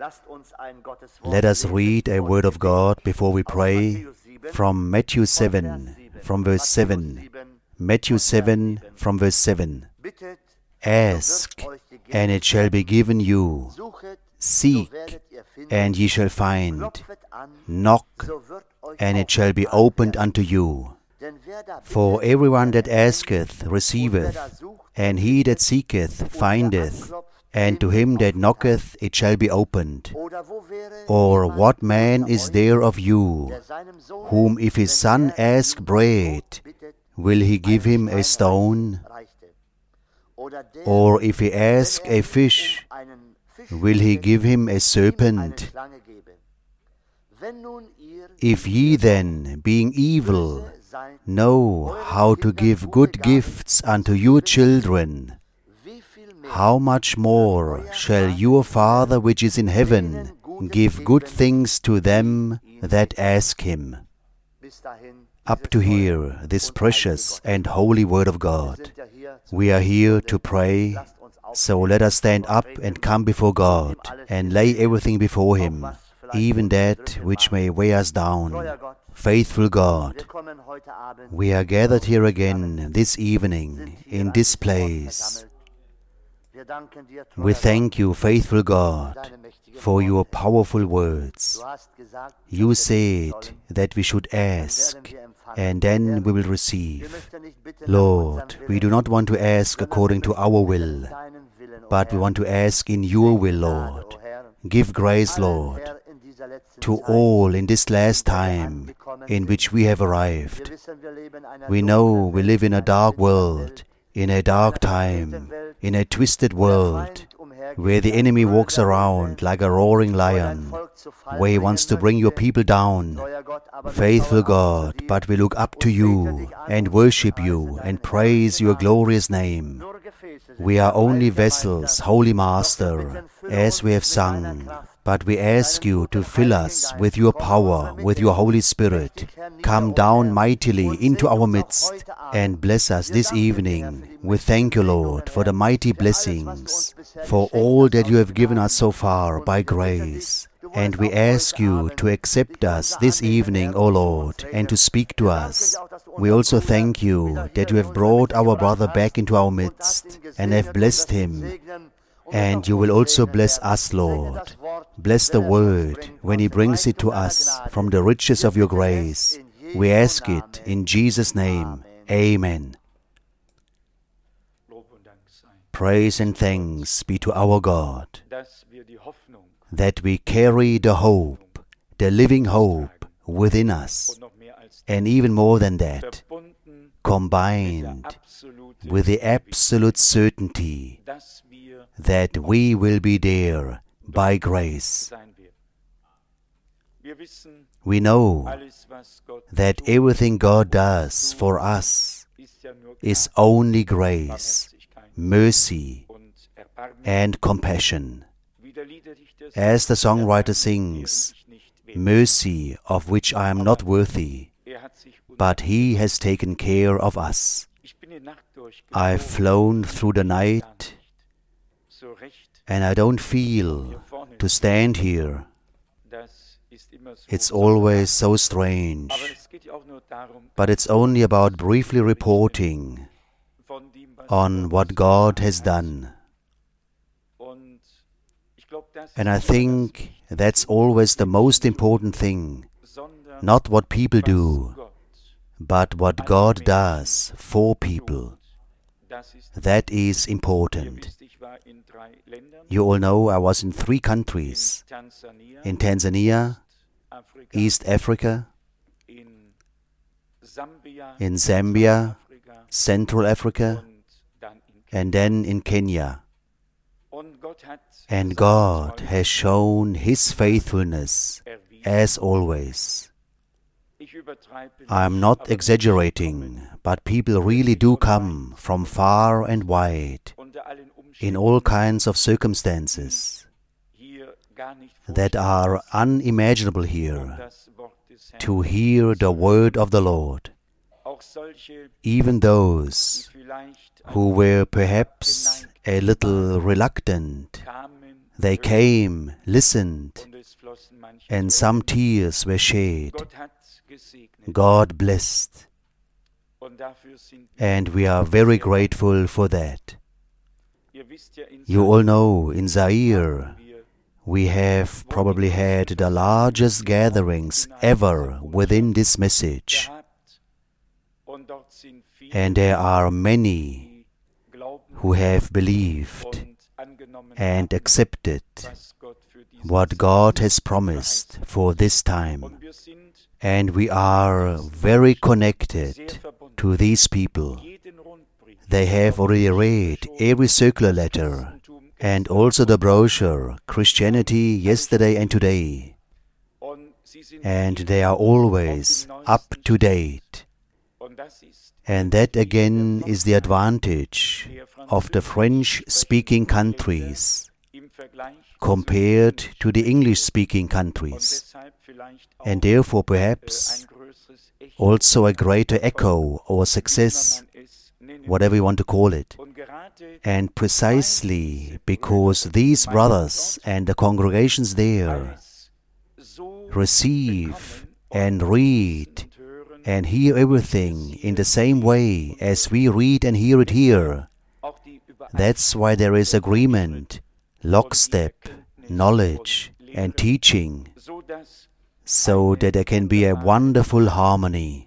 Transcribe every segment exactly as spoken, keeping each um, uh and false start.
Let us read a word of God before we pray from Matthew seven, from verse seven. Matthew seven, from verse seven. Ask, and it shall be given you. Seek, and ye shall find. Knock, and it shall be opened unto you. For everyone that asketh receiveth, and he that seeketh findeth, and to him that knocketh it shall be opened. Or what man is there of you, whom if his son ask bread, will he give him a stone? Or if he ask a fish, will he give him a serpent? If ye then, being evil, know how to give good gifts unto your children, how much more shall your Father which is in heaven give good things to them that ask him? Up to here, this precious and holy word of God. We are here to pray, so let us stand up and come before God and lay everything before Him, even that which may weigh us down. Faithful God, we are gathered here again this evening in this place. We thank you, faithful God, for your powerful words. You said that we should ask, and then we will receive. Lord, we do not want to ask according to our will, but we want to ask in your will, Lord. Give grace, Lord, to all in this last time in which we have arrived. We know we live in a dark world, in a dark time, in a twisted world, where the enemy walks around like a roaring lion, where he wants to bring your people down. Faithful God, but we look up to you and worship you and praise your glorious name. We are only vessels, Holy Master, as we have sung. But we ask you to fill us with your power, with your Holy Spirit. Come down mightily into our midst and bless us this evening. We thank you, Lord, for the mighty blessings, for all that you have given us so far by grace. And we ask you to accept us this evening, O Lord, and to speak to us. We also thank you that you have brought our brother back into our midst and have blessed him. And you will also bless us, Lord. Bless the word when he brings it to us from the riches of your grace. We ask it in Jesus' name. Amen. Praise and thanks be to our God, that we carry the hope, the living hope within us, and even more than that, combined with the absolute certainty that we will be there by grace. We know that everything God does for us is only grace, mercy, and compassion. As the songwriter sings, mercy of which I am not worthy, but He has taken care of us. I've flown through the night, and I don't feel to stand here. It's always so strange. But it's only about briefly reporting on what God has done. And I think that's always the most important thing. Not what people do, but what God does for people. That is important. You all know I was in three countries. In Tanzania, East Africa, in Zambia, Central Africa, and then in Kenya. And God has shown His faithfulness as always. I am not exaggerating, but people really do come from far and wide, in all kinds of circumstances that are unimaginable here, to hear the word of the Lord. Even those who were perhaps a little reluctant, They came, listened, and some tears were shed. God blessed. And we are very grateful for that. You all know, in Zaire, we have probably had the largest gatherings ever within this message. And there are many who have believed and accepted what God has promised for this time. And we are very connected to these people. They have already read every circular letter and also the brochure, Christianity Yesterday and Today. And they are always up to date. And that again is the advantage of the French-speaking countries compared to the English-speaking countries. And therefore perhaps also a greater echo or success, whatever you want to call it. And precisely because these brothers and the congregations there receive and read and hear everything in the same way as we read and hear it here, that's why there is agreement, lockstep, knowledge and teaching, so that there can be a wonderful harmony.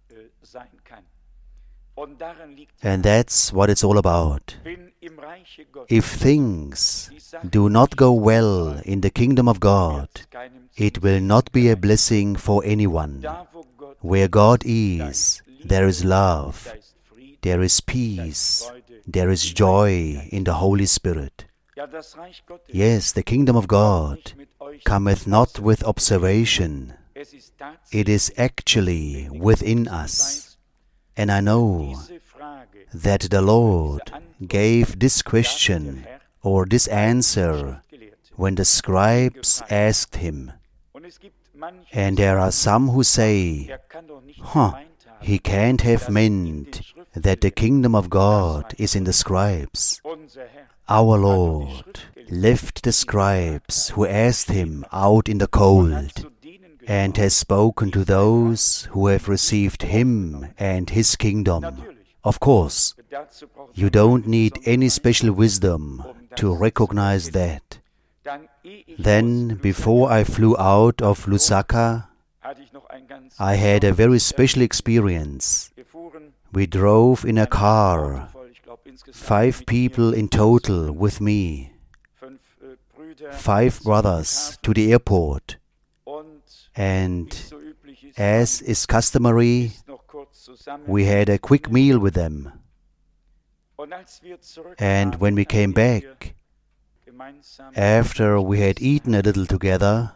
And that's what it's all about. If things do not go well in the kingdom of God, it will not be a blessing for anyone. Where God is, there is love, there is peace, there is joy in the Holy Spirit. Yes, the kingdom of God cometh not with observation. It is actually within us. And I know that the Lord gave this question or this answer when the scribes asked him. And there are some who say, huh, he can't have meant that the kingdom of God is in the scribes. Our Lord left the scribes who asked him out in the cold and has spoken to those who have received him and his kingdom. Of course, you don't need any special wisdom to recognize that. Then, before I flew out of Lusaka, I had a very special experience. We drove in a car, five people in total with me, five brothers to the airport. And as is customary, we had a quick meal with them. And when we came back, after we had eaten a little together,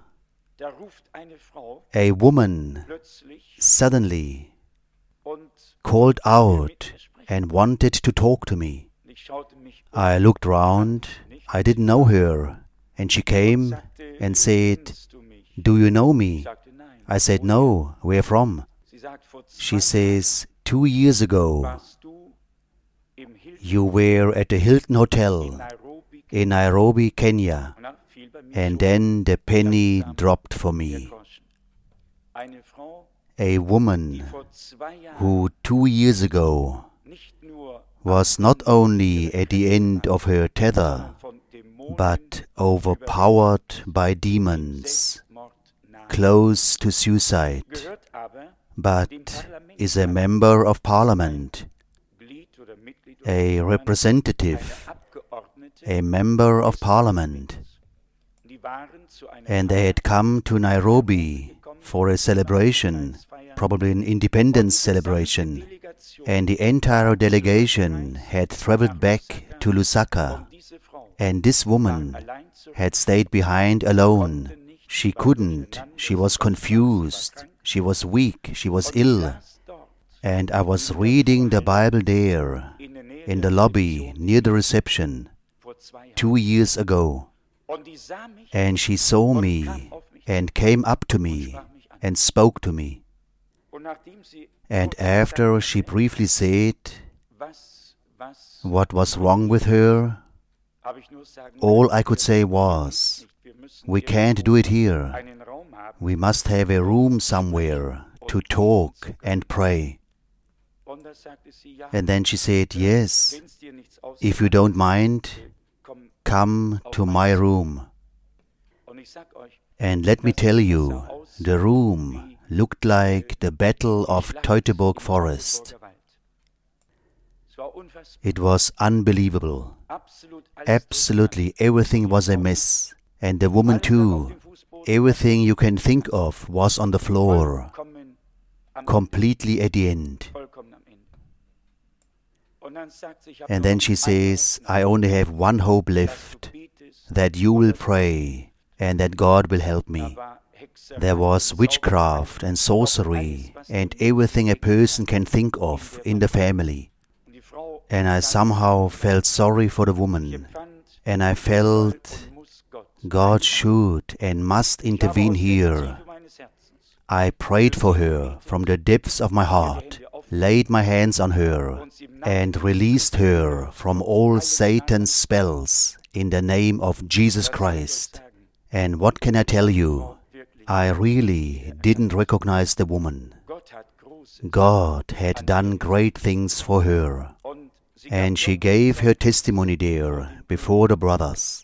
a woman suddenly called out and wanted to talk to me. I looked round, I didn't know her, and she came and said, "Do you know me?" I said, "No, where from?" She says, two years ago, you were at the Hilton Hotel in Nairobi, Kenya, and then the penny dropped for me. A woman who two years ago was not only at the end of her tether, but overpowered by demons, close to suicide, but is a member of parliament, a representative, a member of parliament. And they had come to Nairobi for a celebration, probably an independence celebration, and the entire delegation had traveled back to Lusaka, and this woman had stayed behind alone. She couldn't, she was confused, she was weak, she was ill. And I was reading the Bible there, in the lobby near the reception, two years ago. And she saw me and came up to me and spoke to me. And after she briefly said what was wrong with her, All I could say was, we can't do it here. We must have a room somewhere to talk and pray. And then she said, yes, if you don't mind, come to my room. And let me tell you, the room looked like the Battle of Teutoburg Forest. It was unbelievable. Absolutely everything was a mess. And the woman too. Everything you can think of was on the floor, completely at the end. And then she says, I only have one hope left, that you will pray and that God will help me. There was witchcraft and sorcery and everything a person can think of in the family. And I somehow felt sorry for the woman. And I felt God should and must intervene here. I prayed for her from the depths of my heart, laid my hands on her, and released her from all Satan's spells in the name of Jesus Christ. And what can I tell you? I really didn't recognize the woman. God had done great things for her, and she gave her testimony there before the brothers.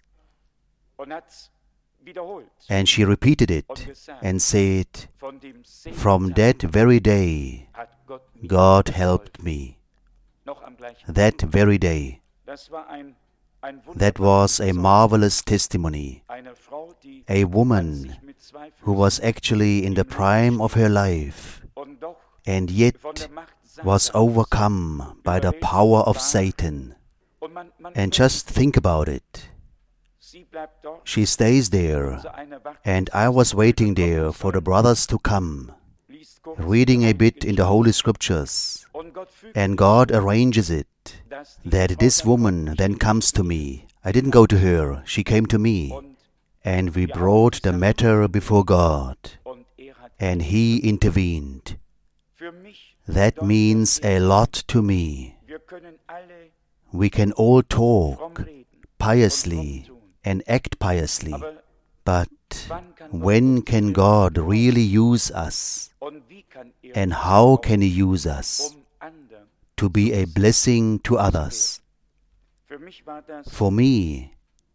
And she repeated it and said, from that very day, God helped me. That very day. That was a marvelous testimony. A woman who was actually in the prime of her life and yet was overcome by the power of Satan. And just think about it. She stays there, and I was waiting there for the brothers to come, reading a bit in the Holy Scriptures, and God arranges it that this woman then comes to me. I didn't go to her, she came to me, and we brought the matter before God, and He intervened. That means a lot to me. We can all talk piously and act piously, but when can God really use us? And how can He use us to be a blessing to others? For me,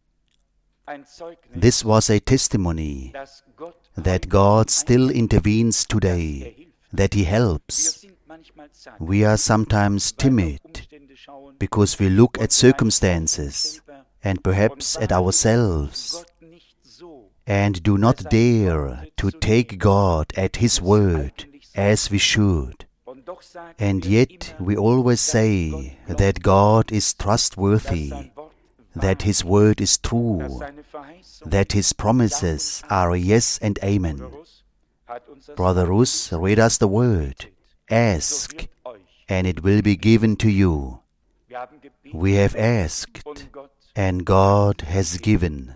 this was a testimony that God still intervenes today, that He helps. We are sometimes timid because we look at circumstances and perhaps at ourselves and do not dare to take God at His word as we should. And yet we always say that God is trustworthy, that His word is true, that His promises are yes and amen. Brother Rus read us the word, ask, and it will be given to you. We have asked, and God has given.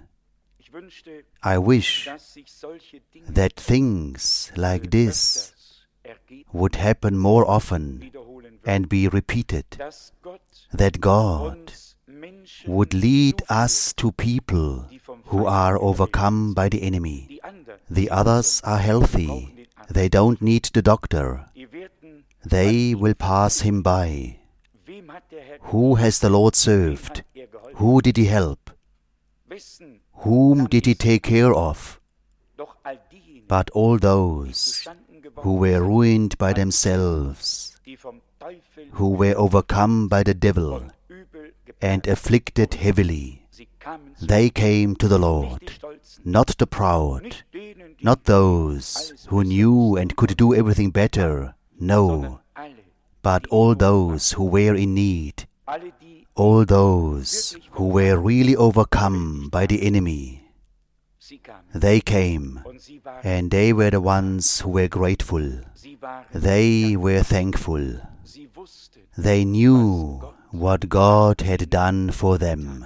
I wish that things like this would happen more often and be repeated, that God would lead us to people who are overcome by the enemy. The others are healthy. They don't need the doctor. They will pass him by. Who has the Lord served? Who did He help? Whom did He take care of? But all those who were ruined by themselves, who were overcome by the devil and afflicted heavily, they came to the Lord. Not the proud, not those who knew and could do everything better, no, but all those who were in need, all those who were really overcome by the enemy. They came, and they were the ones who were grateful. They were thankful. They knew what God had done for them.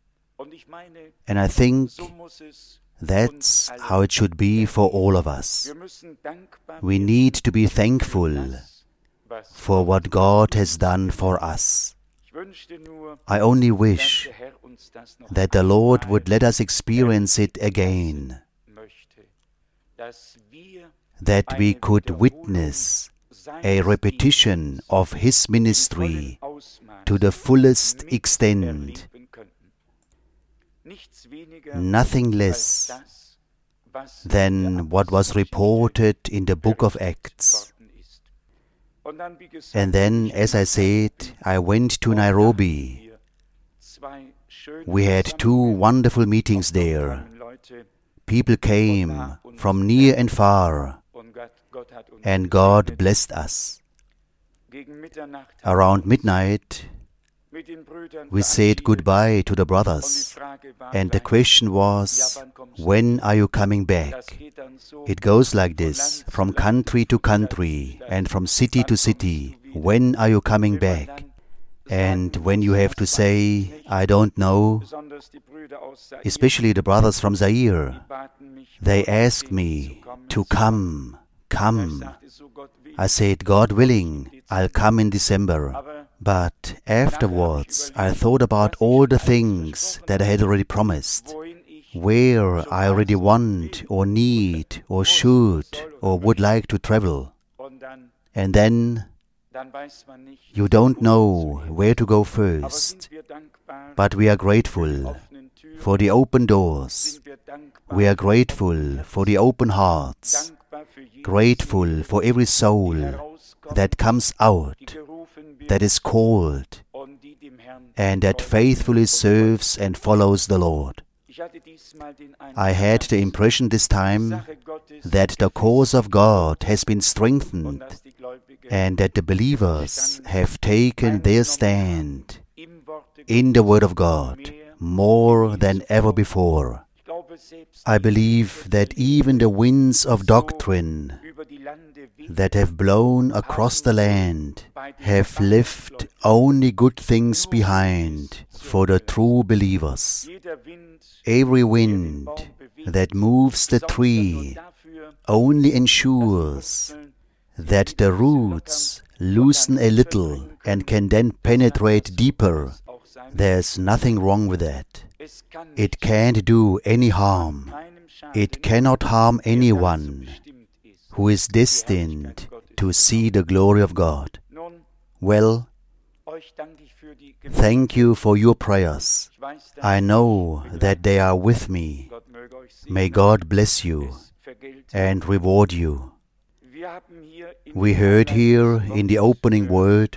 And I think that's how it should be for all of us. We need to be thankful for what God has done for us. I only wish that the Lord would let us experience it again, that we could witness a repetition of His ministry to the fullest extent, nothing less than what was reported in the book of Acts. And then, as I said, I went to Nairobi. We had two wonderful meetings there. People came from near and far, and God blessed us. Around midnight, we said goodbye to the brothers, and the question was, when are you coming back? It goes like this, from country to country and from city to city. When are you coming back? And when you have to say, I don't know, especially the brothers from Zaire, they asked me to come, come. I said, God willing, I'll come in December. But afterwards, I thought about all the things that I had already promised, where I already want or need or should or would like to travel. And then you don't know where to go first. But we are grateful for the open doors. We are grateful for the open hearts. Grateful for every soul that comes out, that is called, and that faithfully serves and follows the Lord. I had the impression this time that the cause of God has been strengthened and that the believers have taken their stand in the Word of God more than ever before. I believe that even the winds of doctrine that have blown across the land have left only good things behind for the true believers. Every wind that moves the tree only ensures that the roots loosen a little and can then penetrate deeper. There's nothing wrong with that. It can't do any harm. It cannot harm anyone who is destined to see the glory of God. Well, thank you for your prayers. I know that they are with me. May God bless you and reward you. We heard here in the opening word,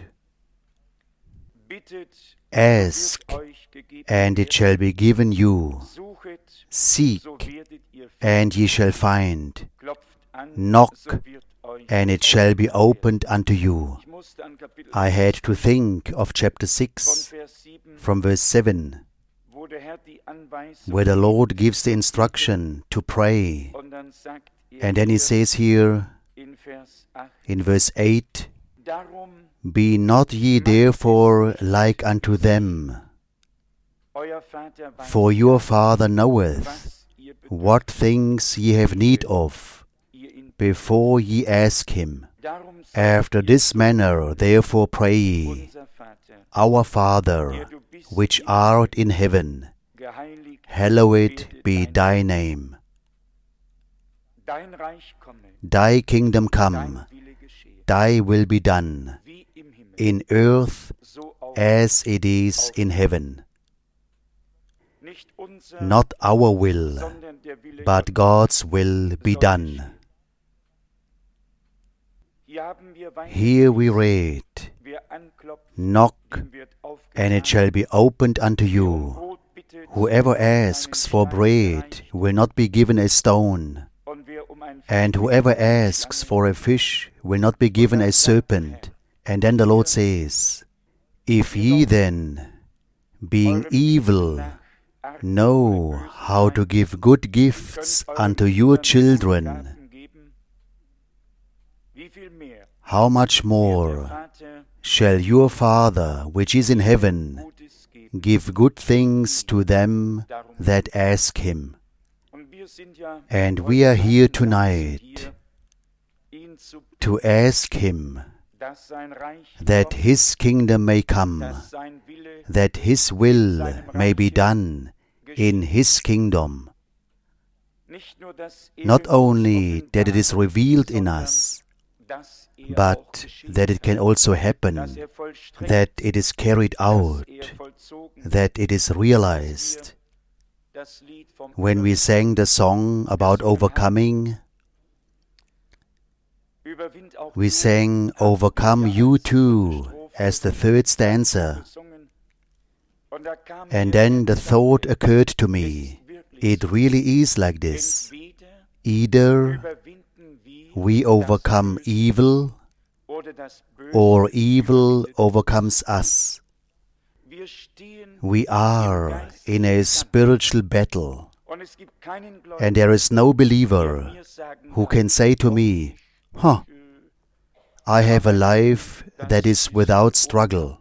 ask, and it shall be given you. Seek, and ye shall find. Knock, and it shall be opened unto you. I had to think of chapter six, from verse seven, where the Lord gives the instruction to pray. And then He says here, in verse eight, be not ye therefore like unto them, for your Father knoweth what things ye have need of, before ye ask Him. After this manner therefore pray ye, Our Father, which art in heaven, hallowed be thy name. Thy kingdom come, thy will be done, in earth as it is in heaven. Not our will, but God's will be done. Here we read, knock, and it shall be opened unto you. Whoever asks for bread will not be given a stone, and whoever asks for a fish will not be given a serpent. And then the Lord says, if ye then, being evil, know how to give good gifts unto your children, how much more shall your Father which is in heaven give good things to them that ask Him? And we are here tonight to ask Him that His kingdom may come, that His will may be done in His kingdom. Not only that it is revealed in us, but that it can also happen, that it is carried out, that it is realized. When we sang the song about overcoming, we sang, "Overcome you too," as the third stanza. And then the thought occurred to me, it really is like this. Either we overcome evil, or evil overcomes us. We are in a spiritual battle, and there is no believer who can say to me, "Huh, I have a life that is without struggle."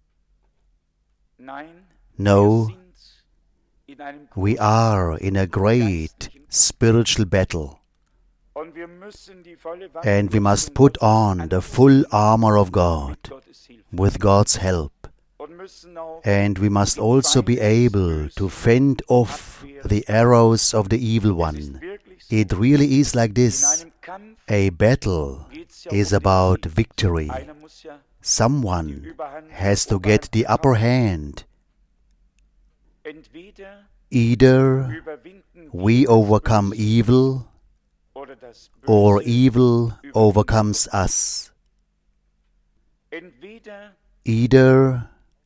No, we are in a great spiritual battle, and we must put on the full armor of God with God's help. And we must also be able to fend off the arrows of the evil one. It really is like this. A battle is about victory. Someone has to get the upper hand. Either we overcome evil, or evil overcomes us. Either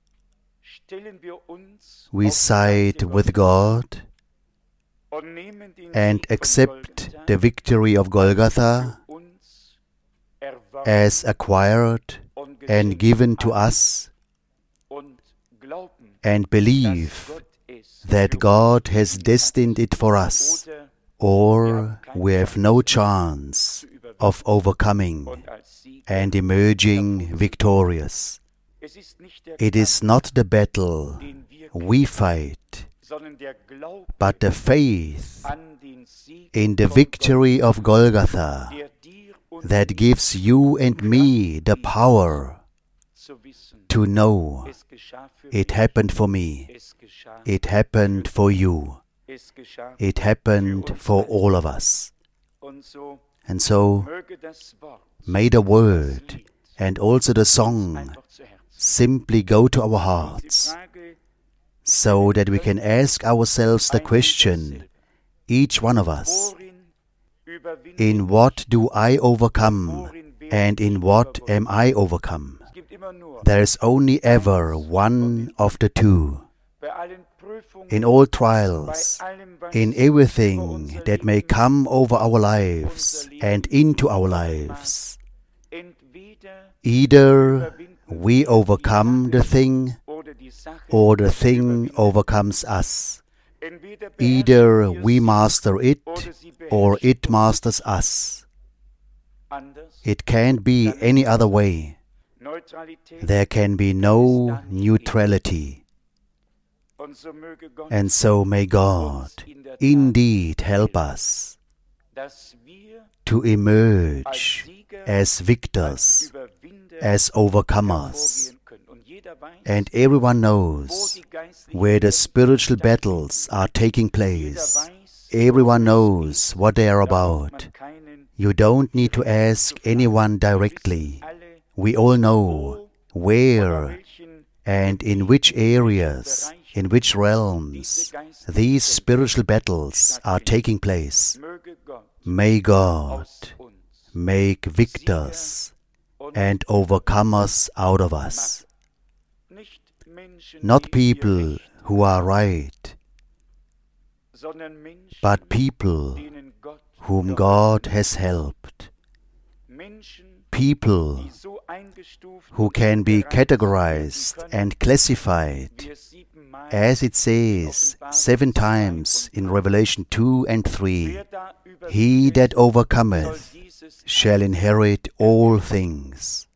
we side with God and accept the victory of Golgotha as acquired and given to us, and believe that God has destined it for us, or we have no chance of overcoming and emerging victorious. It is not the battle we fight, but the faith in the victory of Golgotha that gives you and me the power to know it happened for me, it happened for you, it happened for all of us. And so, may the word and also the song simply go to our hearts, so that we can ask ourselves the question, each one of us, in what do I overcome, and in what am I overcome? There is only ever one of the two. In all trials, in everything that may come over our lives and into our lives, either we overcome the thing, or the thing overcomes us. Either we master it, or it masters us. It can't be any other way. There can be no neutrality. And so may God indeed help us to emerge as victors, as overcomers. And everyone knows where the spiritual battles are taking place. Everyone knows what they are about. You don't need to ask anyone directly. We all know where and in which areas, in which realms these spiritual battles are taking place. May God make victors and overcomers out of us. Not people who are right, but people whom God has helped. People who can be categorized and classified, as it says seven times in Revelation two and three, "He that overcometh shall inherit all things."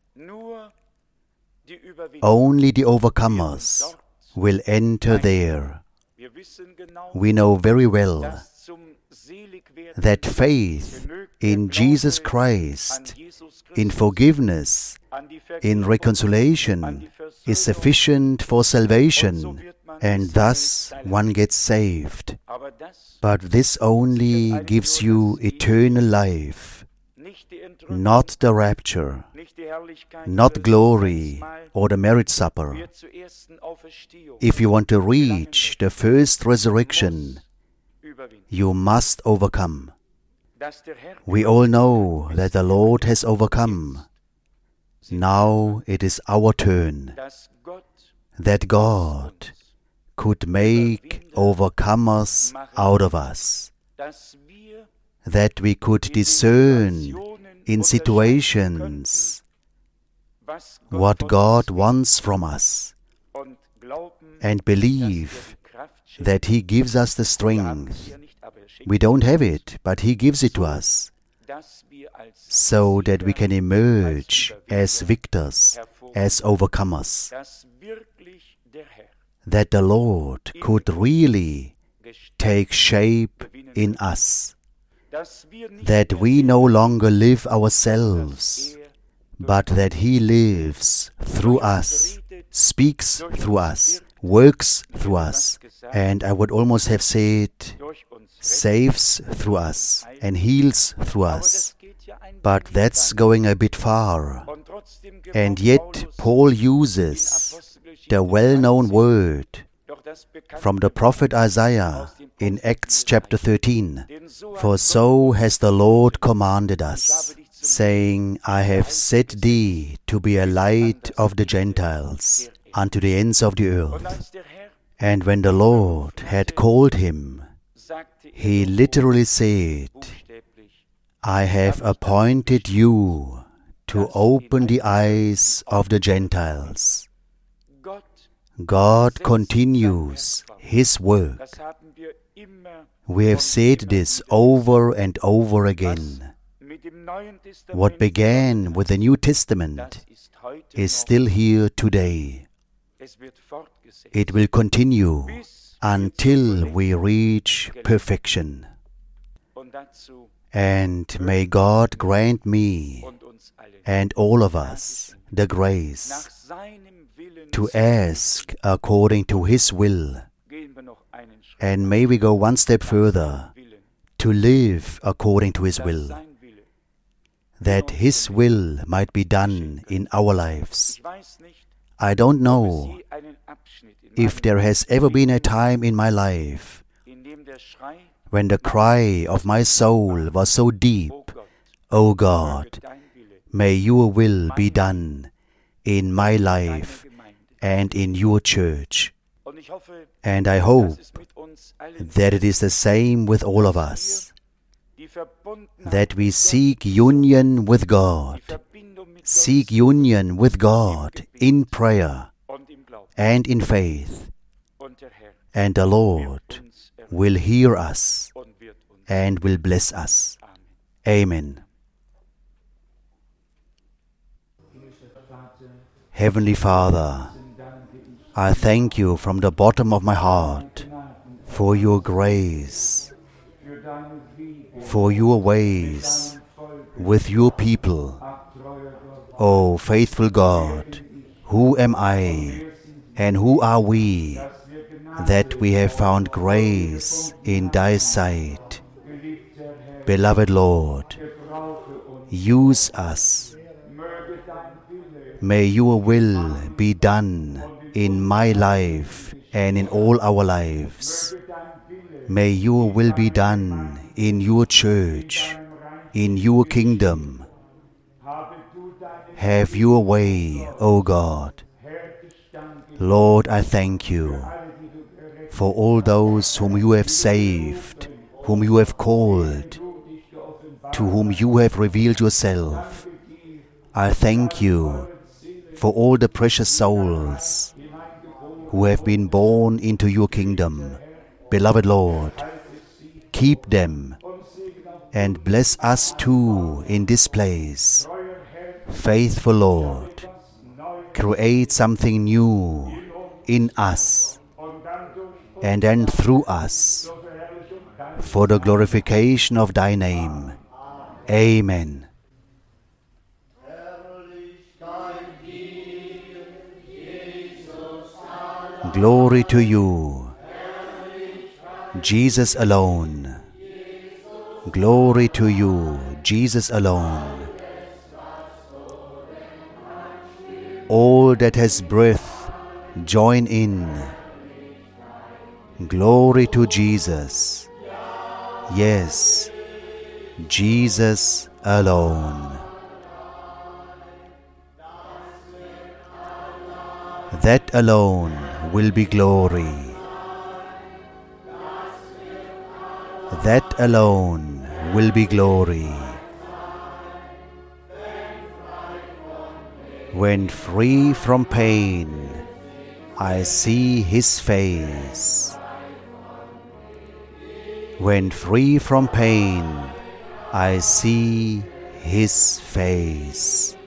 Only the overcomers will enter there. We know very well that faith in Jesus Christ, in forgiveness, in reconciliation, is sufficient for salvation, and thus one gets saved. But this only gives you eternal life, not the rapture, not glory or the marriage supper. If you want to reach the first resurrection, you must overcome. We all know that the Lord has overcome. Now it is our turn, that God could make overcomers out of us, that we could discern in situations what God wants from us, and believe that He gives us the strength. We don't have it, but He gives it to us, so that we can emerge as victors, as overcomers, that the Lord could really take shape in us, that we no longer live ourselves, but that He lives through us, speaks through us, works through us, and I would almost have said, saves through us and heals through us. But that's going a bit far. And yet Paul uses the well-known word from the prophet Isaiah in Acts chapter thirteen. For so has the Lord commanded us, saying, I have set thee to be a light of the Gentiles unto the ends of the earth. And when the Lord had called him, He literally said, I have appointed you to open the eyes of the Gentiles. God continues His work. We have said this over and over again. What began with the New Testament is still here today. It will continue until we reach perfection. And may God grant me and all of us the grace to ask according to His will. And may we go one step further, to live according to His will, that His will might be done in our lives. I don't know if there has ever been a time in my life when the cry of my soul was so deep, O God, may Your will be done in my life and in Your church. And I hope that it is the same with all of us, that we seek union with God, seek union with God in prayer and in faith, and the Lord will hear us and will bless us. Amen. Heavenly Father, I thank You from the bottom of my heart for Your grace, for Your ways with Your people. O faithful God, who am I and who are we that we have found grace in Thy sight? Beloved Lord, use us. May Your will be done in my life and in all our lives. May Your will be done in Your church, in Your kingdom. Have Your way, O God. Lord, I thank You for all those whom You have saved, whom You have called, to whom You have revealed Yourself. I thank You for all the precious souls who have been born into Your kingdom. Beloved Lord, keep them and bless us too in this place. Faithful Lord, create something new in us and then through us, for the glorification of Thy name. Amen. Glory to you, Jesus alone. Glory to you, Jesus alone. All that has breath, join in. Glory to Jesus. Yes, Jesus alone. That alone will be glory. That alone will be glory. When free from pain, I see His face. When free from pain, I see His face.